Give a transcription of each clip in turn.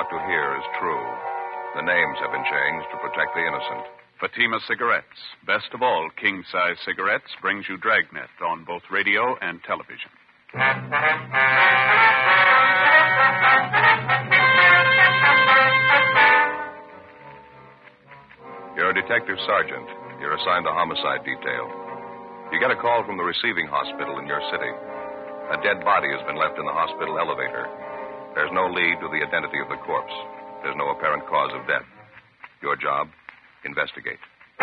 about to hear is true. The names have been changed to protect the innocent. Fatima Cigarettes, best of all king-size cigarettes, brings you Dragnet on both radio and television. You're a detective sergeant. You're assigned the homicide detail. You get a call from the receiving hospital in your city. A dead body has been left in the hospital elevator. There's no lead to the identity of the corpse. There's no apparent cause of death. Your job? Investigate.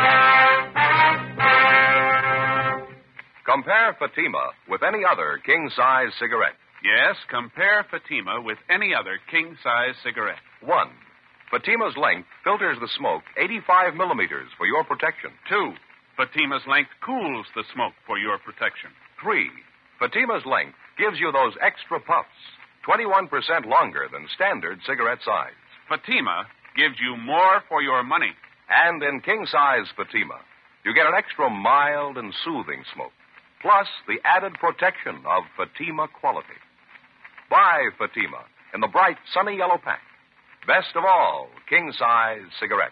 Compare Fatima with any other king-size cigarette. Yes, compare Fatima with any other king-size cigarette. 1. Fatima's length filters the smoke 85 millimeters for your protection. 2. Fatima's length cools the smoke for your protection. 3. Fatima's length gives you those extra puffs, 21% longer than standard cigarette size. Fatima gives you more for your money. And in king-size Fatima, you get an extra mild and soothing smoke, plus the added protection of Fatima quality. Buy Fatima in the bright, sunny yellow pack. Best of all, king-size cigarettes.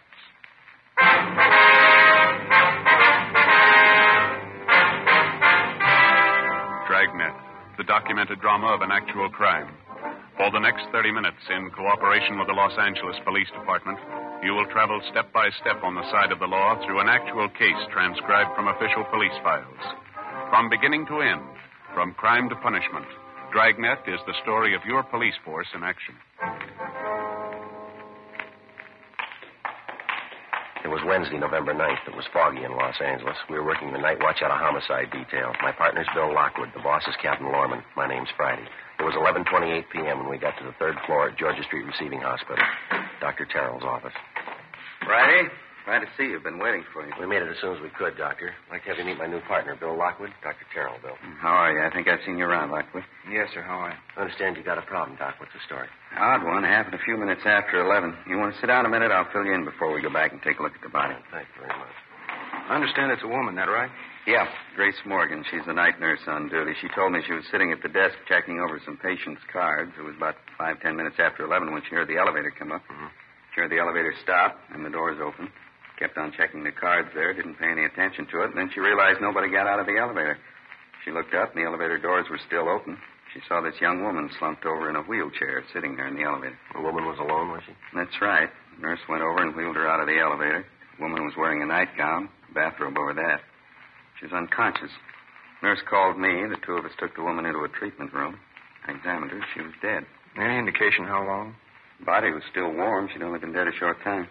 Dragnet, the documented drama of an actual crime. For the next 30 minutes, in cooperation with the Los Angeles Police Department, you will travel step by step on the side of the law through an actual case transcribed from official police files. From beginning to end, from crime to punishment, Dragnet is the story of your police force in action. It was Wednesday, November 9th. It was foggy in Los Angeles. We were working the night watch out of homicide detail. My partner's Bill Lockwood. The boss is Captain Lorman. My name's Friday. It was 11:28 p.m. when we got to the third floor at Georgia Street Receiving Hospital, Dr. Terrell's office. Friday, glad to see you. Been waiting for you. We made it as soon as we could, Doctor. I'd like to have you meet my new partner, Bill Lockwood. Dr. Terrell, Bill. How are you? I think I've seen you around, Lockwood. Yes, sir. How are you? I understand you got a problem, Doc. What's the story? Odd one. Happened a few minutes after 11. You want to sit down a minute? I'll fill you in before we go back and take a look at the body. Thank you very much. I understand it's a woman, that right? Yeah, Grace Morgan. She's the night nurse on duty. She told me she was sitting at the desk checking over some patients' cards. It was about 5-10 minutes after 11 when she heard the elevator come up. Mm-hmm. She heard the elevator stop and the doors open. Kept on checking the cards there, didn't pay any attention to it, and then she realized nobody got out of the elevator. She looked up, and the elevator doors were still open. She saw this young woman slumped over in a wheelchair sitting there in the elevator. The woman was alone, was she? That's right. The nurse went over and wheeled her out of the elevator. The woman was wearing a nightgown, a bathrobe over that. She was unconscious. Nurse called me. The two of us took the woman into a treatment room. I examined her. She was dead. Any indication how long? The body was still warm. She'd only been dead a short time.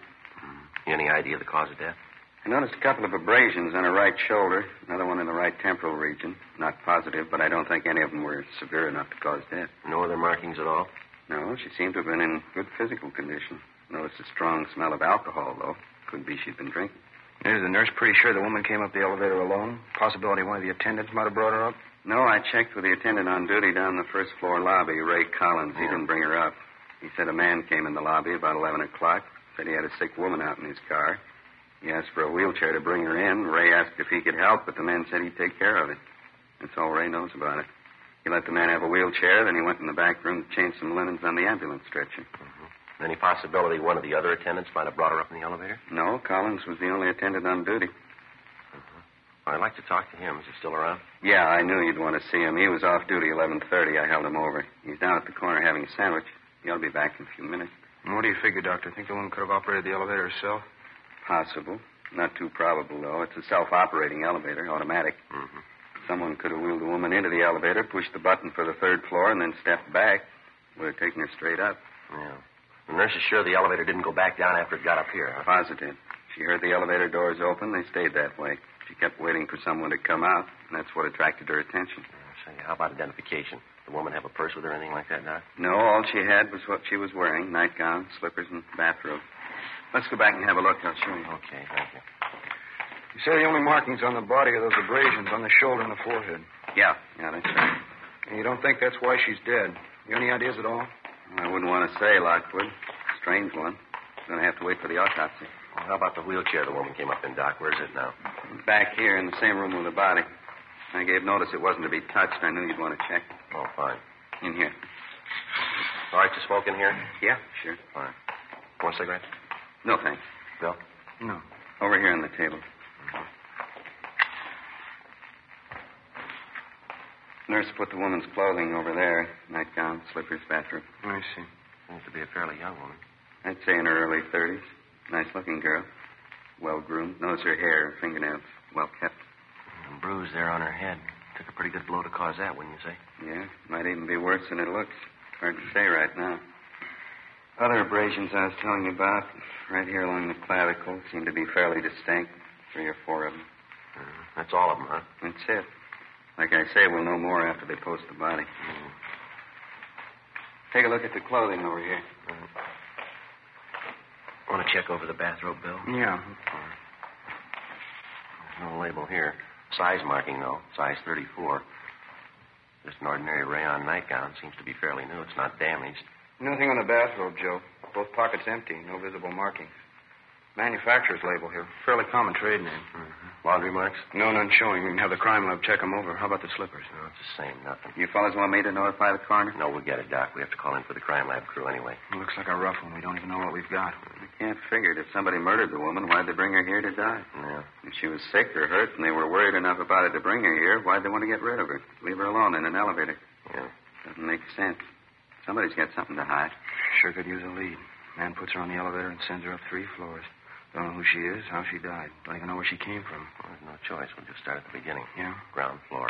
Any idea of the cause of death? I noticed a couple of abrasions on her right shoulder, another one in the right temporal region. Not positive, but I don't think any of them were severe enough to cause death. No other markings at all? No, she seemed to have been in good physical condition. Noticed a strong smell of alcohol, though. Could be she'd been drinking. Is the nurse pretty sure the woman came up the elevator alone? Possibility one of the attendants might have brought her up? No, I checked with the attendant on duty down the first floor lobby, Ray Collins. He didn't bring her up. He said a man came in the lobby about 11 o'clock. Said he had a sick woman out in his car. He asked for a wheelchair to bring her in. Ray asked if he could help, but the man said he'd take care of it. That's all Ray knows about it. He let the man have a wheelchair, then he went in the back room to change some linens on the ambulance stretcher. Mm-hmm. Any possibility one of the other attendants might have brought her up in the elevator? No, Collins was the only attendant on duty. I'd like to talk to him. Is he still around? Yeah, I knew you'd want to see him. He was off duty 11:30. I held him over. He's down at the corner having a sandwich. He ought to be back in a few minutes. And what do you figure, Doctor? Think the woman could have operated the elevator herself? Possible. Not too probable, though. It's a self-operating elevator, automatic. Mm-hmm. Someone could have wheeled the woman into the elevator, pushed the button for the third floor, and then stepped back. Would have taken her straight up. Yeah. The nurse is sure the elevator didn't go back down after it got up here, huh? Positive. She heard the elevator doors open. They stayed that way. She kept waiting for someone to come out, and that's what attracted her attention. Say, how about identification? Did the woman have a purse with her or anything like that, Doc? No, all she had was what she was wearing, nightgown, slippers, and bathrobe. Let's go back and have a look. I'll show you. Okay, thank you. You say the only markings on the body are those abrasions on the shoulder and the forehead. Yeah, that's right. And you don't think that's why she's dead? You any ideas at all? I wouldn't want to say, Lockwood. Strange one. Going to have to wait for the autopsy. Well, how about the wheelchair the woman came up in, Doc? Where's it now? Back here in the same room with the body. I gave notice it wasn't to be touched. I knew you'd want to check. Oh, fine. In here. All right to smoke in here? Yeah, sure. All right. Want a cigarette? No, thanks. Bill? No. Over here on the table. Nurse put the woman's clothing over there. Nightgown, slippers, bathrobe. I see. Seems to be a fairly young woman. I'd say in her early 30s. Nice-looking girl. Well-groomed. Notice her hair and fingernails. Well kept. And bruise there on her head. Took a pretty good blow to cause that, wouldn't you say? Yeah, might even be worse than it looks. Hard to say right now. Other abrasions I was telling you about, right here along the clavicle, seem to be fairly distinct. 3 or 4 of them. That's all of them, huh? That's it. Like I say, we'll know more after they post the body. Take a look at the clothing over here. Want to check over the bathrobe, Bill? Yeah. There's no label here. Size marking, though. Size 34. Just an ordinary rayon nightgown. Seems to be fairly new. It's not damaged. Nothing on the bathrobe, Joe. Both pockets empty. No visible markings. Manufacturer's label here. Fairly common trade name. Laundry marks? No, none showing. We can have the crime lab check them over. How about the slippers? No, it's the same. Nothing. You fellas want me to notify the coroner? No, we'll get it, Doc. We have to call in for the crime lab crew anyway. Looks like a rough one. We don't even know what we've got. I can't figure it. If somebody murdered the woman, why'd they bring her here to die? Yeah. If she was sick or hurt and they were worried enough about it to bring her here, why'd they want to get rid of her? Leave her alone in an elevator. Yeah. Doesn't make sense. Somebody's got something to hide. Sure could use a lead. Man puts her on the elevator and sends her up 3 floors. Don't know who she is, how she died. Don't even know where she came from. Well, there's no choice. We'll just start at the beginning. Yeah? Ground floor.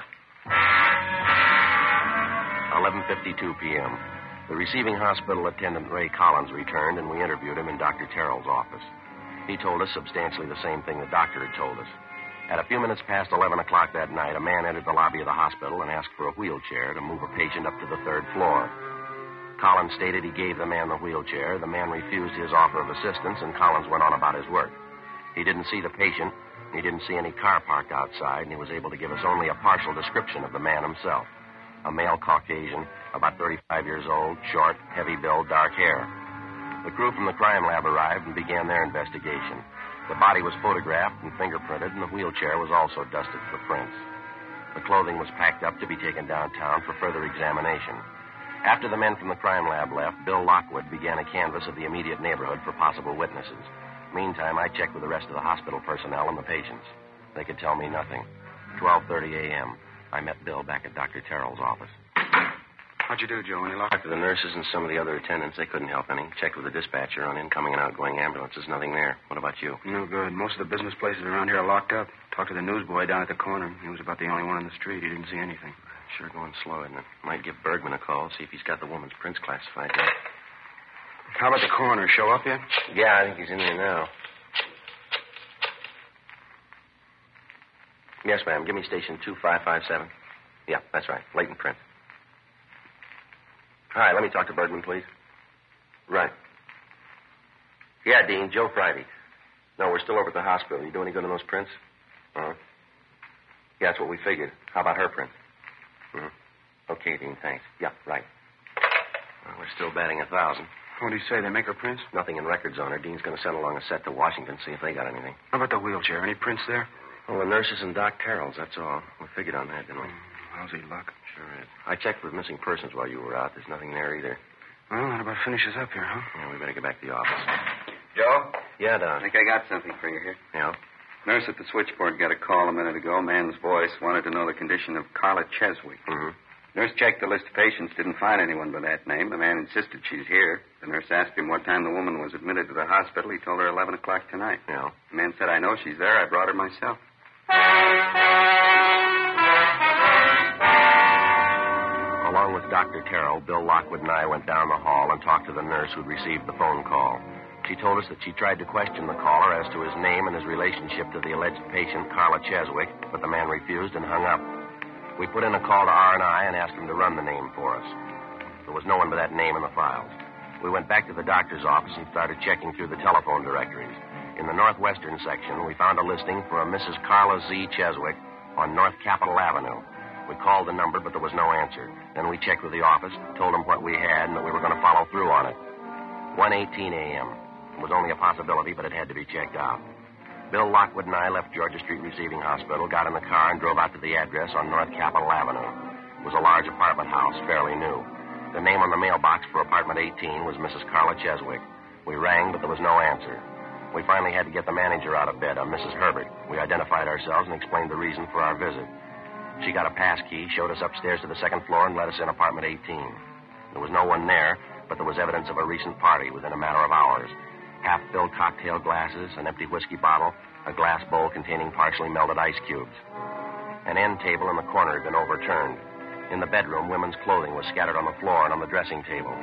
11:52 p.m. The receiving hospital attendant, Ray Collins, returned, and we interviewed him in Dr. Terrell's office. He told us substantially the same thing the doctor had told us. At a few minutes past 11 o'clock that night, a man entered the lobby of the hospital and asked for a wheelchair to move a patient up to the 3rd floor. Collins stated he gave the man the wheelchair. The man refused his offer of assistance, and Collins went on about his work. He didn't see the patient. He didn't see any car parked outside, and he was able to give us only a partial description of the man himself. A male Caucasian, about 35 years old, short, heavy build, dark hair. The crew from the crime lab arrived and began their investigation. The body was photographed and fingerprinted, and the wheelchair was also dusted for prints. The clothing was packed up to be taken downtown for further examination. After the men from the crime lab left, Bill Lockwood began a canvass of the immediate neighborhood for possible witnesses. Meantime, I checked with the rest of the hospital personnel and the patients. They could tell me nothing. 12:30 a.m. I met Bill back at Dr. Terrell's office. How'd you do, Joe? Any luck? Talked to the nurses and some of the other attendants. They couldn't help any. Checked with the dispatcher on incoming and outgoing ambulances. Nothing there. What about you? No good. Most of the business places around here are locked up. Talked to the newsboy down at the corner. He was about the only one on the street. He didn't see anything. Sure going slow, isn't it? Might give Bergman a call, see if he's got the woman's prints classified yet. How about the coroner? Show up yet? Yeah, I think he's in there now. Yes, ma'am. Give me station 2557. Yeah, that's right. Latent print. Hi, let me talk to Bergman, please. Right. Yeah, Dean, Joe Friday. No, we're still over at the hospital. You do any good on those prints? Uh-huh. Yeah, that's what we figured. How about her print? Mm-hmm. Okay, Dean, thanks. Yeah, right. Well, we're still batting 1,000. What do you say? They make her prints? Nothing in records on her. Dean's going to send along a set to Washington, see if they got anything. How about the wheelchair? Any prints there? Well, the nurses and Doc Terrell's, that's all. We figured on that, didn't we? Lousy luck. Sure is. I checked with missing persons while you were out. There's nothing there either. Well, that about finishes up here, huh? Yeah, we better get back to the office. Joe? Yeah, I Don. think I got something for you here. Yeah? Nurse at the switchboard got a call a minute ago. Man's voice wanted to know the condition of Carla Cheswick. Mm-hmm. Nurse checked the list of patients, didn't find anyone by that name. The man insisted she's here. The nurse asked him what time the woman was admitted to the hospital. He told her 11 o'clock tonight. Yeah. The man said, I know she's there. I brought her myself. Along with Dr. Terrell, Bill Lockwood and I went down the hall and talked to the nurse who'd received the phone call. She told us that she tried to question the caller as to his name and his relationship to the alleged patient, Carla Cheswick, but the man refused and hung up. We put in a call to R&I and asked him to run the name for us. There was no one by that name in the files. We went back to the doctor's office and started checking through the telephone directories. In the northwestern section, we found a listing for a Mrs. Carla Z. Cheswick on North Capitol Avenue. We called the number, but there was no answer. Then we checked with the office, told them what we had, and that we were going to follow through on it. 1:18 a.m. It was only a possibility, but it had to be checked out. Bill Lockwood and I left Georgia Street Receiving Hospital, got in the car, and drove out to the address on North Capitol Avenue. It was a large apartment house, fairly new. The name on the mailbox for apartment 18 was Mrs. Carla Cheswick. We rang, but there was no answer. We finally had to get the manager out of bed, a Mrs. Herbert. We identified ourselves and explained the reason for our visit. She got a pass key, showed us upstairs to the second floor, and let us in apartment 18. There was no one there, but there was evidence of a recent party within a matter of hours. Half-filled cocktail glasses, an empty whiskey bottle, a glass bowl containing partially melted ice cubes. An end table in the corner had been overturned. In the bedroom, women's clothing was scattered on the floor and on the dressing table.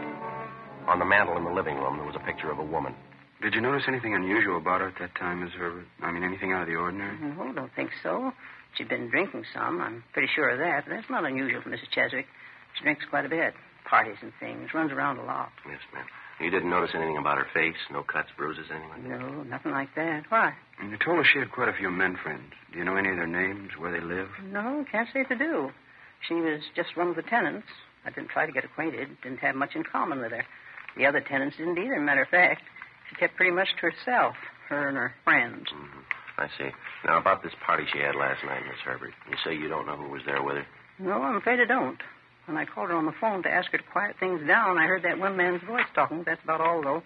On the mantel in the living room, there was a picture of a woman. Did you notice anything unusual about her at that time, Miss Herbert? I mean, anything out of the ordinary? No, don't think so. She'd been drinking some. I'm pretty sure of that. But that's not unusual for Mrs. Cheswick. She drinks quite a bit. Parties and things. Runs around a lot. Yes, ma'am. You didn't notice anything about her face? No cuts, bruises, anything like that? No, nothing like that. Why? And you told us she had quite a few men friends. Do you know any of their names, where they live? No, can't say if I do. She was just one of the tenants. I didn't try to get acquainted. Didn't have much in common with her. The other tenants didn't either. Matter of fact, she kept pretty much to herself, her and her friends. Mm-hmm. I see. Now, about this party she had last night, Miss Herbert. You say you don't know who was there with her? No, I'm afraid I don't. When I called her on the phone to ask her to quiet things down, I heard that one man's voice talking. That's about all, though.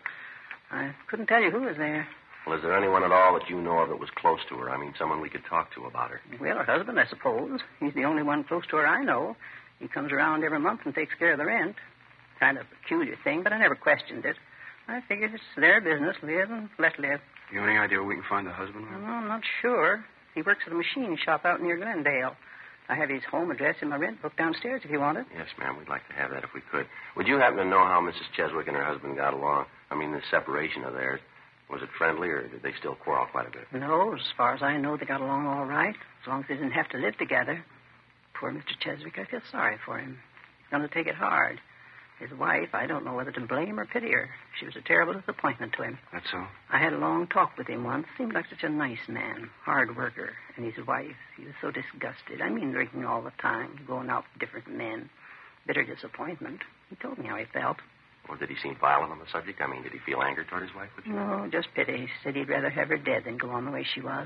I couldn't tell you who was there. Well, is there anyone at all that you know of that was close to her? I mean, someone we could talk to about her. Well, her husband, I suppose. He's the only one close to her I know. He comes around every month and takes care of the rent. Kind of a peculiar thing, but I never questioned it. I figured it's their business, live and let live. You have any idea where we can find the husband? No, I'm not sure. He works at a machine shop out near Glendale. I have his home address in my rent book downstairs if you want it. Yes, ma'am. We'd like to have that if we could. Would you happen to know how Mrs. Cheswick and her husband got along? I mean, the separation of theirs. Was it friendly, or did they still quarrel quite a bit? No, as far as I know, they got along all right, as long as they didn't have to live together. Poor Mr. Cheswick, I feel sorry for him. He's going to take it hard. His wife, I don't know whether to blame or pity her. She was a terrible disappointment to him. That's so? I had a long talk with him once. Seemed like such a nice man, hard worker. And his wife, he was so disgusted. I mean, drinking all the time, going out with different men. Bitter disappointment. He told me how he felt. Or did he seem violent on the subject? I mean, did he feel anger toward his wife? No, just pity. He said he'd rather have her dead than go on the way she was.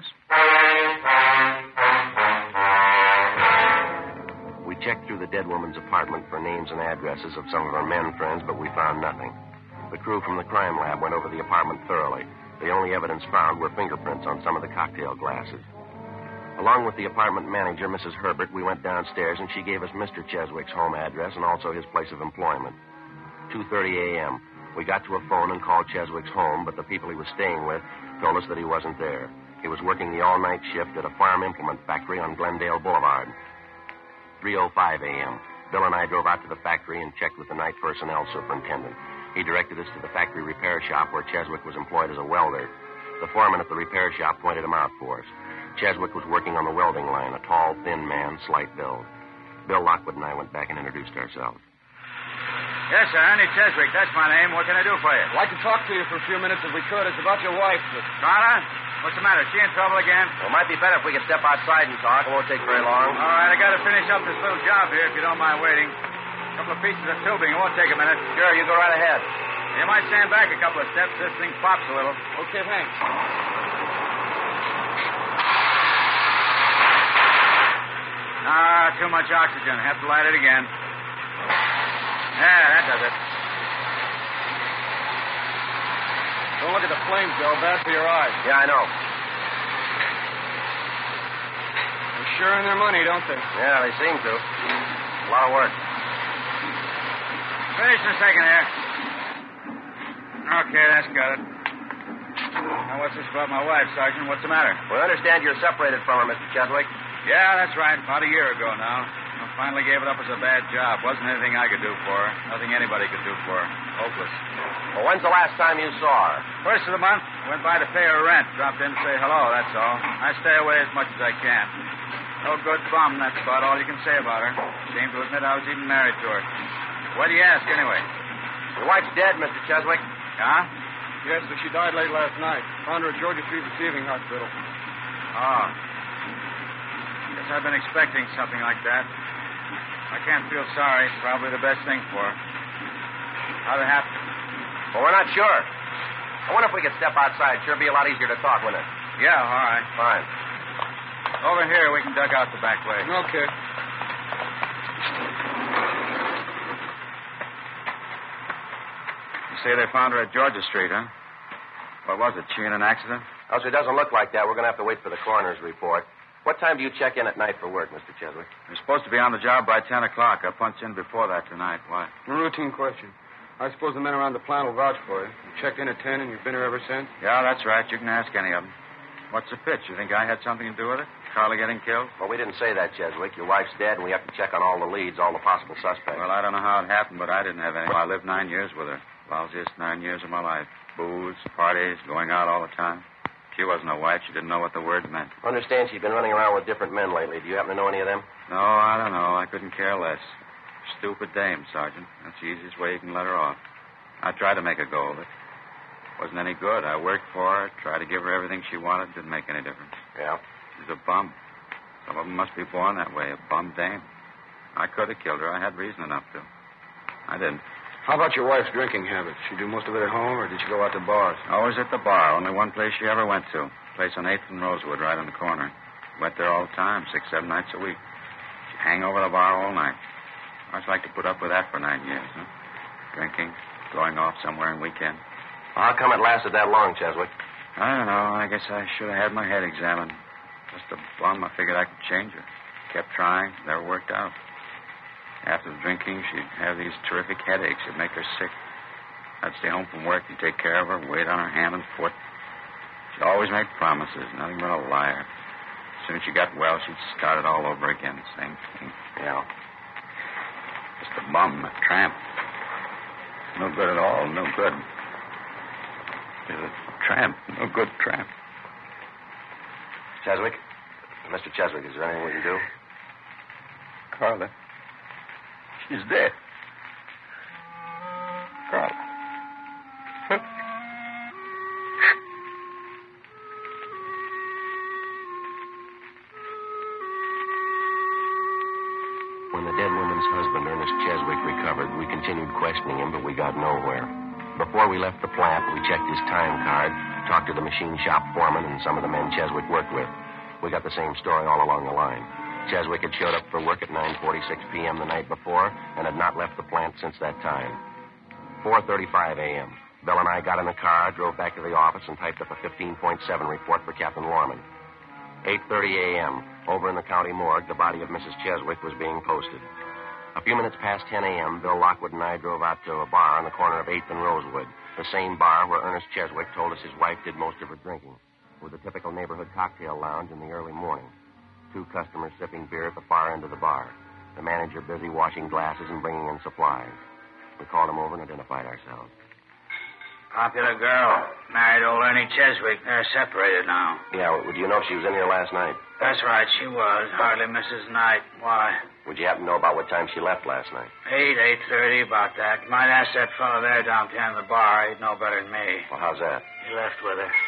We checked through the dead woman's apartment for names and addresses of some of her men friends, but we found nothing. The crew from the crime lab went over the apartment thoroughly. The only evidence found were fingerprints on some of the cocktail glasses. Along with the apartment manager, Mrs. Herbert, we went downstairs, and she gave us Mr. Cheswick's home address and also his place of employment. 2:30 a.m. We got to a phone and called Cheswick's home, but the people he was staying with told us that he wasn't there. He was working the all-night shift at a farm implement factory on Glendale Boulevard. 3:05 a.m. Bill and I drove out to the factory and checked with the night personnel superintendent. He directed us to the factory repair shop where Cheswick was employed as a welder. The foreman at the repair shop pointed him out for us. Cheswick was working on the welding line, a tall, thin man, slight build. Bill Lockwood and I went back and introduced ourselves. Yes, sir, Andy Cheswick. That's my name. What can I do for you? I'd like to talk to you for a few minutes if we could. It's about your wife. Carla? What's the matter? Is she in trouble again? Well, it might be better if we could step outside and talk. It won't take very long. All right, I got to finish up this little job here, if you don't mind waiting. A couple of pieces of tubing. It won't take a minute. Sure, you go right ahead. You might stand back a couple of steps. This thing pops a little. Okay, thanks. Too much oxygen. Have to light it again. Yeah, that does it. Don't look at the flames, Joe. Bad for your eyes. Yeah, I know. They're sure in their money, don't they? Yeah, they seem to. A lot of work. Finish in a second here. Okay, that's got it. Now, what's this about my wife, Sergeant? What's the matter? We understand you're separated from her, Mr. Cheswick. Yeah, that's right. About a year ago now. I finally gave it up as a bad job. Wasn't anything I could do for her. Nothing anybody could do for her. Hopeless. Well, when's the last time you saw her? First of the month. Went by to pay her rent. Dropped in to say hello, that's all. I stay away as much as I can. No good bum, that's about all you can say about her. Shame to admit I was even married to her. Why do you ask, anyway? Your wife's dead, Mr. Cheswick. Huh? Yes, but she died late last night. Found her at Georgia Street Receiving Hospital. Oh. Guess I've been expecting something like that. I can't feel sorry. It's probably the best thing for her. How'd it happen? Well, we're not sure. I wonder if we could step outside. Sure be a lot easier to talk, wouldn't it? Yeah, all right. Fine. Over here, we can duck out the back way. Okay. You say they found her at Georgia Street, huh? What was it? She in an accident? Also, it doesn't look like that. We're going to have to wait for the coroner's report. What time do you check in at night for work, Mr. Cheswick? You're supposed to be on the job by 10 o'clock. I punched in before that tonight. Why? A routine question. I suppose the men around the plant will vouch for you. You checked in at 10 and you've been here ever since? Yeah, that's right. You can ask any of them. What's the pitch? You think I had something to do with it? Carly getting killed? Well, we didn't say that, Cheswick. Your wife's dead, and we have to check on all the leads, all the possible suspects. Well, I don't know how it happened, but I didn't have any. I lived 9 years with her. Lousiest 9 years of my life. Booze, parties, going out all the time. She wasn't a wife. She didn't know what the word meant. I understand she's been running around with different men lately. Do you happen to know any of them? No, I don't know. I couldn't care less. Stupid dame, Sergeant. That's the easiest way you can let her off. I tried to make a go of it. Wasn't any good. I worked for her, tried to give her everything she wanted. Didn't make any difference. Yeah? She's a bum. Some of them must be born that way, a bum dame. I could have killed her. I had reason enough to. I didn't. How about your wife's drinking habits? She do most of it at home, or did she go out to bars? Always at the bar. Only one place she ever went to. A place on 8th and Rosewood, right on the corner. Went there all the time, 6, 7 nights a week. She'd hang over the bar all night. I'd like to put up with that for 9 years, huh? Drinking, going off somewhere on weekend. How come it lasted that long, Cheswick? I don't know. I guess I should have had my head examined. Just a bum. I figured I could change her. Kept trying. Never worked out. After the drinking, she'd have these terrific headaches. It'd make her sick. I'd stay home from work and take care of her, wait on her hand and foot. She'd always make promises, nothing but a liar. As soon as she got well, she'd start it all over again. Same thing. Yeah. Just a bum, a tramp. No good at all, no good. She's a tramp, no good tramp. Cheswick? Mr. Cheswick, is there anything we can do? Carla. She's dead. Carla. When the dead woman's husband, Ernest Cheswick, recovered, we continued questioning him, but we got nowhere. Before we left the plant, we checked his time card, talked to the machine shop foreman and some of the men Cheswick worked with. We got the same story all along the line. Cheswick had showed up for work at 9:46 p.m. the night before and had not left the plant since that time. 4:35 a.m. Bill and I got in the car, drove back to the office, and typed up a 15.7 report for Captain Lorman. 8:30 a.m. Over in the county morgue, the body of Mrs. Cheswick was being posted. A few minutes past 10 a.m., Bill Lockwood and I drove out to a bar on the corner of 8th and Rosewood, the same bar where Ernest Cheswick told us his wife did most of her drinking, with a typical neighborhood cocktail lounge in the early morning. 2 customers sipping beer at the far end of the bar. The manager busy washing glasses and bringing in supplies. We called him over and identified ourselves. Popular girl. Married old Ernie Cheswick. They're separated now. Yeah, do you know if she was in here last night? That's right, she was. Hardly Mrs. Knight. Why? Would you happen to know about what time she left last night? 8:30, about that. You might ask that fellow there downtown the bar. He'd know better than me. Well, how's that? He left with her.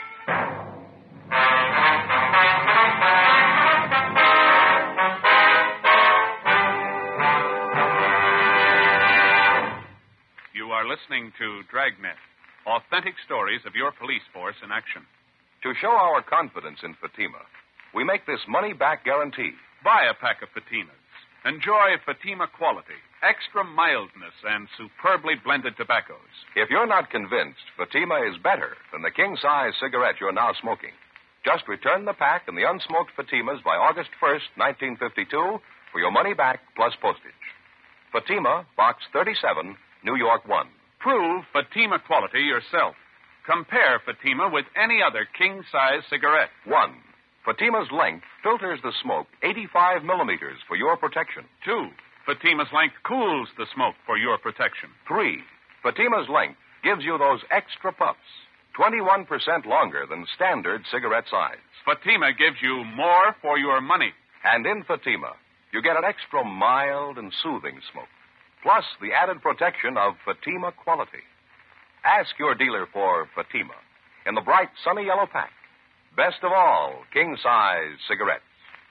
You are listening to Dragnet, authentic stories of your police force in action. To show our confidence in Fatima, we make this money-back guarantee. Buy a pack of Fatimas. Enjoy Fatima quality, extra mildness, and superbly blended tobaccos. If you're not convinced Fatima is better than the king-size cigarette you're now smoking, just return the pack and the unsmoked Fatimas by August 1st, 1952, for your money back plus postage. Fatima, Box 37, New York 1. Prove Fatima quality yourself. Compare Fatima with any other king-size cigarette. 1. Fatima's length filters the smoke 85 millimeters for your protection. 2. Fatima's length cools the smoke for your protection. 3. Fatima's length gives you those extra puffs, 21% longer than standard cigarette size. Fatima gives you more for your money. And in Fatima, you get an extra mild and soothing smoke, plus the added protection of Fatima quality. Ask your dealer for Fatima in the bright, sunny yellow pack. Best of all, king-size cigarettes.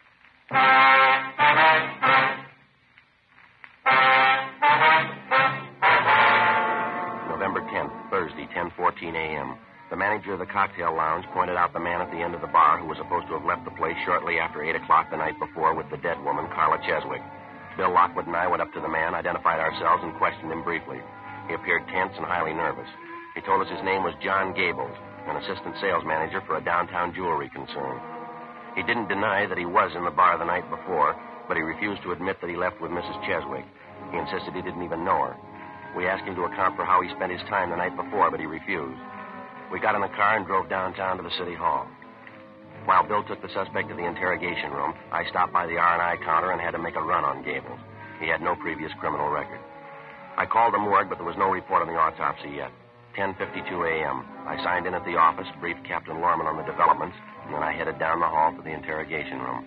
November 10th, Thursday, 10:14 a.m. The manager of the cocktail lounge pointed out the man at the end of the bar who was supposed to have left the place shortly after 8 o'clock the night before with the dead woman, Carla Cheswick. Bill Lockwood and I went up to the man, identified ourselves, and questioned him briefly. He appeared tense and highly nervous. He told us his name was John Gables, an assistant sales manager for a downtown jewelry concern. He didn't deny that he was in the bar the night before, but he refused to admit that he left with Mrs. Cheswick. He insisted he didn't even know her. We asked him to account for how he spent his time the night before, but he refused. We got in the car and drove downtown to the city hall. While Bill took the suspect to the interrogation room, I stopped by the R&I counter and had to make a run on Gables. He had no previous criminal record. I called the morgue, but there was no report on the autopsy yet. 10:52 a.m. I signed in at the office, briefed Captain Lorman on the developments, and then I headed down the hall to the interrogation room.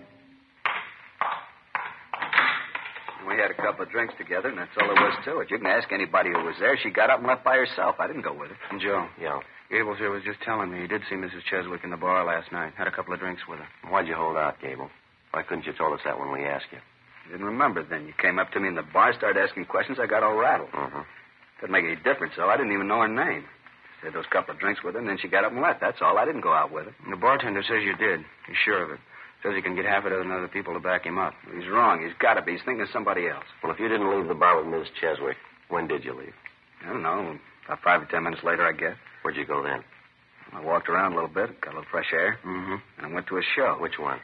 We had a couple of drinks together, and that's all there was to it. You can ask anybody who was there. She got up and left by herself. I didn't go with her. And Joe. Yeah. Gables here was just telling me he did see Mrs. Cheswick in the bar last night. Had a couple of drinks with her. Why'd you hold out, Gable? Why couldn't you told us that when we asked you? I didn't remember then. You came up to me in the bar, started asking questions. I got all rattled. Uh-huh. Didn't make any difference, though. I didn't even know her name. She had those couple of drinks with her, and then she got up and left. That's all. I didn't go out with her. And the bartender says you did. He's sure of it. Says he can get half a dozen other people to back him up. He's wrong. He's got to be. He's thinking of somebody else. Well, if you didn't leave the bar with Miss Cheswick, when did you leave? I don't know. About 5 or 10 minutes later, I guess. Where'd you go then? I walked around a little bit, got a little fresh air, Mm-hmm. and I went to a show. Which one?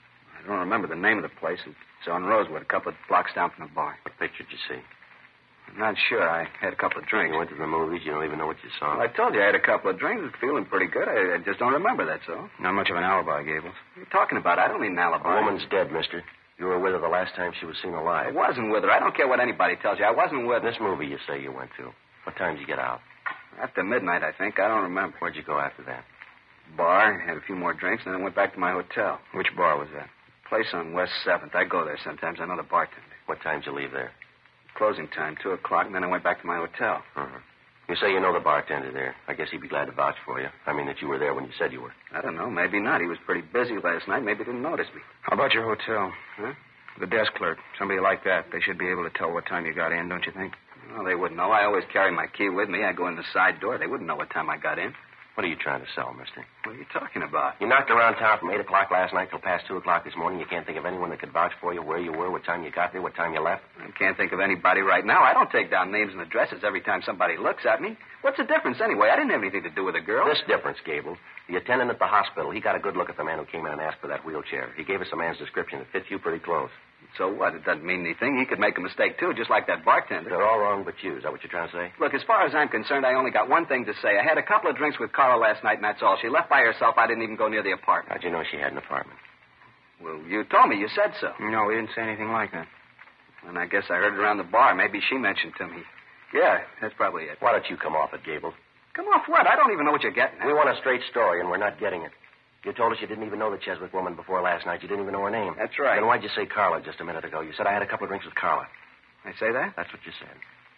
I don't remember the name of the place. It's on Rosewood, a couple of blocks down from the bar. What picture did you see? I'm not sure. I had a couple of drinks. You went to the movies. You don't even know what you saw. Well, I told you I had a couple of drinks. Feeling pretty good. I just don't remember, that's all. Not much of an alibi, Gables. What are you talking about? I don't need an alibi. A woman's dead, mister. You were with her the last time she was seen I alive. wasn't with her. I don't care what anybody tells you. I wasn't with her. This movie you say you went to. What time did you get out? After midnight, I think. I don't remember. Where'd you go after that? Bar, had a few more drinks, and then I went back to my hotel. Which bar was that? Place on West 7th. I go there sometimes. I know the bartender. What time did you leave there? Closing time, 2 o'clock, and then I went back to my hotel. Uh-huh. You say you know the bartender there. I guess he'd be glad to vouch for you. I mean that you were there when you said you were. I don't know. Maybe not. He was pretty busy last night. Maybe he didn't notice me. How about your hotel? Huh? The desk clerk. Somebody like that. They should be able to tell what time you got in, don't you think? Well, they wouldn't know. I always carry my key with me. I go in the side door. They wouldn't know what time I got in. What are you trying to sell, mister? What are you talking about? You knocked around town from 8 o'clock last night till past 2 o'clock this morning. You can't think of anyone that could vouch for you, where you were, what time you got there, what time you left? I can't think of anybody right now. I don't take down names and addresses every time somebody looks at me. What's the difference anyway? I didn't have anything to do with the girl. This difference, Gable. The attendant at the hospital, he got a good look at the man who came in and asked for that wheelchair. He gave us the man's description. It fits you pretty close. So what? It doesn't mean anything. He could make a mistake, too, just like that bartender. They're all wrong but you. Is that what you're trying to say? Look, as far as I'm concerned, I only got one thing to say. I had a couple of drinks with Carla last night, and that's all. She left by herself. I didn't even go near the apartment. How'd you know she had an apartment? Well, you told me. You said so. No, we didn't say anything like that. And I guess I heard it around the bar. Maybe she mentioned to me. Yeah, that's probably it. Why don't you come off it, Gable? Come off what? I don't even know what you're getting at. We want a straight story, and we're not getting it. You told us you didn't even know the Cheswick woman before last night. You didn't even know her name. That's right. Then why'd you say Carla just a minute ago? You said I had a couple of drinks with Carla. I say that? That's what you said.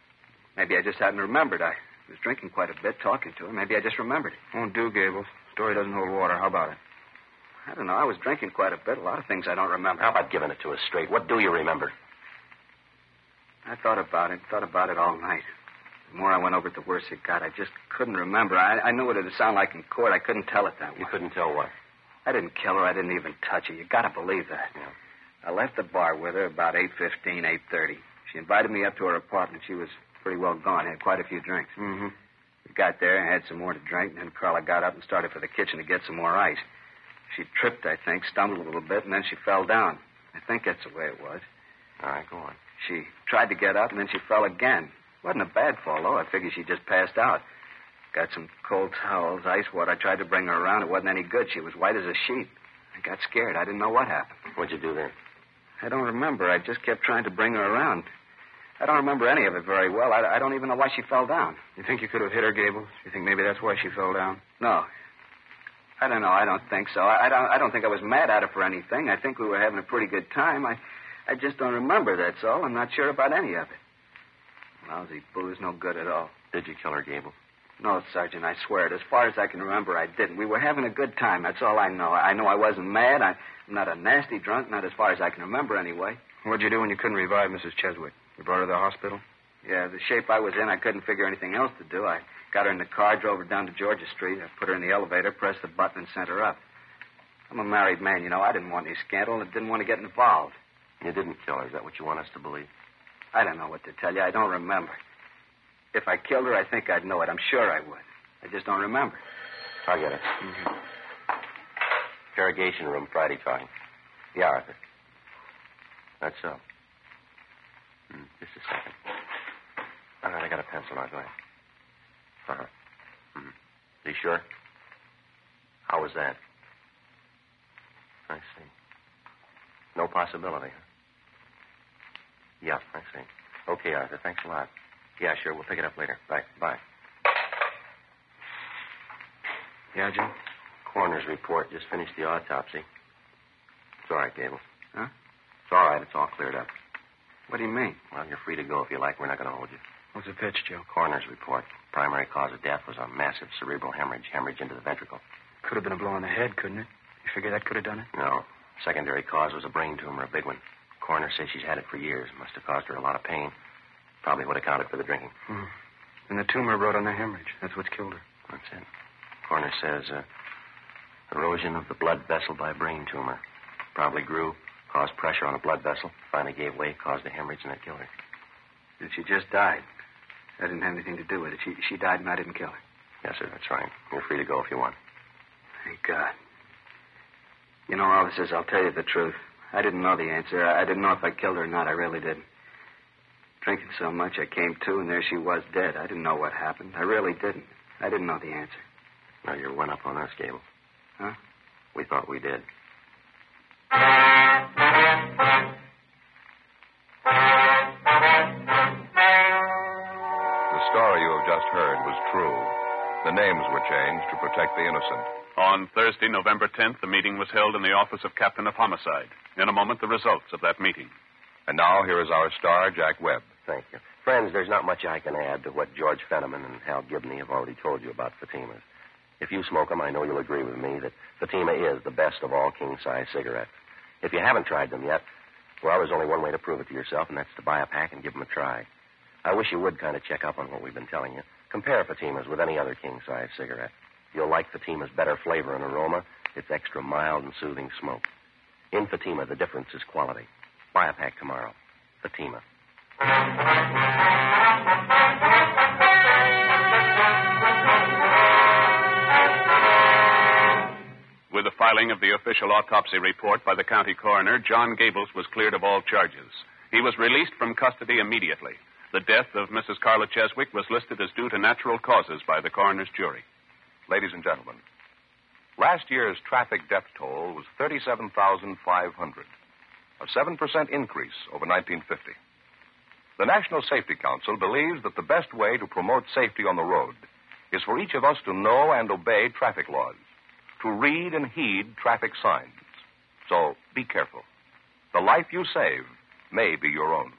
Maybe I just hadn't remembered. I was drinking quite a bit, talking to her. Maybe I just remembered it. Won't do, Gables. Story doesn't hold water. How about it? I don't know. I was drinking quite a bit. A lot of things I don't remember. How about giving it to us straight? What do you remember? I thought about it all night. The more I went over it, the worse it got. I just couldn't remember. I knew what it would sound like in court. I couldn't tell it that way. You couldn't tell what? I didn't kill her. I didn't even touch her. You got to believe that. Yeah. I left the bar with her about 8:15, 8:30. She invited me up to her apartment. She was pretty well gone. Had quite a few drinks. Mm-hmm. We got there and had some more to drink, and then Carla got up and started for the kitchen to get some more ice. She tripped, I think, stumbled a little bit, and then she fell down. I think that's the way it was. All right, go on. She tried to get up, and then she fell again. Wasn't a bad fall, though. I figured she just passed out. Got some cold towels, ice water. I tried to bring her around. It wasn't any good. She was white as a sheet. I got scared. I didn't know what happened. What'd you do then? I don't remember. I just kept trying to bring her around. I don't remember any of it very well. I don't even know why she fell down. You think you could have hit her, Gables? You think maybe that's why she fell down? No. I don't know. I don't think so. I don't think I was mad at her for anything. I think we were having a pretty good time. I just don't remember, that's all. I'm not sure about any of it. Lousy booze, no good at all. Did you kill her, Gable? No, Sergeant, I swear it. As far as I can remember, I didn't. We were having a good time. That's all I know. I know I wasn't mad. I'm not a nasty drunk, not as far as I can remember anyway. What'd you do when you couldn't revive Mrs. Cheswick? You brought her to the hospital? Yeah, the shape I was in, I couldn't figure anything else to do. I got her in the car, drove her down to Georgia Street. I put her in the elevator, pressed the button, and sent her up. I'm a married man, you know. I didn't want any scandal and didn't want to get involved. You didn't kill her. Is that what you want us to believe? I don't know what to tell you. I don't remember. If I killed her, I think I'd know it. I'm sure I would. I just don't remember. I'll get it. Mm-hmm. Interrogation room, Friday talking. Yeah, Arthur. That's so. Just a second. All right, I got a pencil now. Go ahead. Uh-huh. You sure? How was that? I see. No possibility, huh? Yeah, I see. Okay, Arthur. Thanks a lot. Yeah, sure. We'll pick it up later. Bye. Bye. Yeah, Jim? Coroner's report. Just finished the autopsy. It's all right, Gable. Huh? It's all right. It's all cleared up. What do you mean? Well, you're free to go if you like. We're not going to hold you. What's the pitch, Joe? Coroner's report. Primary cause of death was a massive cerebral hemorrhage into the ventricle. Could have been a blow on the head, couldn't it? You figure that could have done it? No. Secondary cause was a brain tumor, a big one. Coroner says she's had it for years. Must have caused her a lot of pain. Probably would have accounted for the drinking. And the tumor wrote on the hemorrhage. That's what's killed her. That's it. Coroner says erosion of the blood vessel by brain tumor. Probably grew, caused pressure on a blood vessel, finally gave way, caused a hemorrhage, and that killed her. And she just died. That didn't have anything to do with it. She died and I didn't kill her. Yes, sir, that's right. You're free to go if you want. Thank God. You know, officers, I'll tell you the truth. I didn't know the answer. I didn't know if I killed her or not. I really didn't. Drinking so much, I came to, and there she was dead. I didn't know what happened. I really didn't. I didn't know the answer. Now, you're one up on us, Gable. Huh? We thought we did. The story you have just heard was true. The names were changed to protect the innocent. On Thursday, November 10th, the meeting was held in the office of Captain of Homicide. In a moment, the results of that meeting. And now, here is our star, Jack Webb. Thank you. Friends, there's not much I can add to what George Fenneman and Hal Gibney have already told you about Fatimas. If you smoke them, I know you'll agree with me that Fatima is the best of all king-size cigarettes. If you haven't tried them yet, well, there's only one way to prove it to yourself, and that's to buy a pack and give them a try. I wish you would kind of check up on what we've been telling you. Compare Fatimas with any other king-size cigarette. You'll like Fatima's better flavor and aroma. It's extra mild and soothing smoke. In Fatima, the difference is quality. Buy a pack tomorrow. Fatima. With the filing of the official autopsy report by the county coroner, John Gables was cleared of all charges. He was released from custody immediately. The death of Mrs. Carla Cheswick was listed as due to natural causes by the coroner's jury. Ladies and gentlemen, last year's traffic death toll was 37,500, a 7% increase over 1950. The National Safety Council believes that the best way to promote safety on the road is for each of us to know and obey traffic laws, to read and heed traffic signs. So be careful. The life you save may be your own.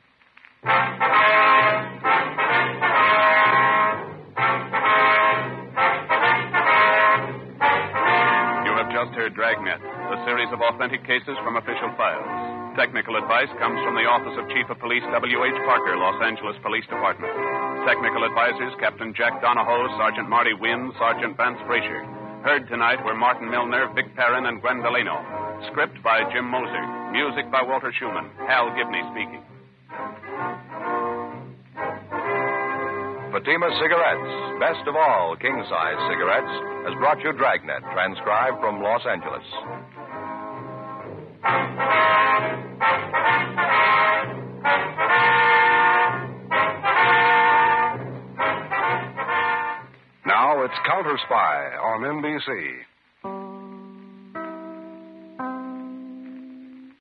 You have just heard Dragnet, a series of authentic cases from official files. Technical advice comes from the Office of Chief of Police W.H. Parker, Los Angeles Police Department. Technical advisors Captain Jack Donahoe, Sergeant Marty Wynn, Sergeant Vance Frazier. Heard tonight were Martin Milner, Vic Perrin, and Gwen Delano. Script by Jim Moser. Music by Walter Schumann. Hal Gibney speaking. Fatima Cigarettes, best of all king-size cigarettes, has brought you Dragnet, transcribed from Los Angeles. Now it's Counter Spy on NBC.